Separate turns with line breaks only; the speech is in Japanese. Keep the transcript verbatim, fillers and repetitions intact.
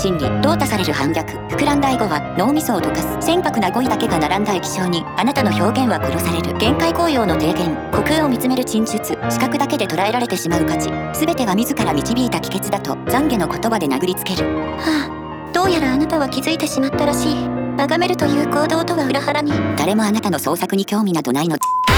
心理、淘汰される反逆、膨らんだエゴは脳みそを溶かす。船舶な語彙だけが並んだ液晶に、あなたの表現は殺される。限界紅葉の提言、虚空を見つめる陳述、視覚だけで捉えられてしまう価値。全ては自ら導いた帰結だと、懺悔の言葉で殴りつける。
はあ、どうやらあなたは気づいてしまったらしい。崇めるという行動とは裏腹に。
誰もあなたの創作に興味などないの。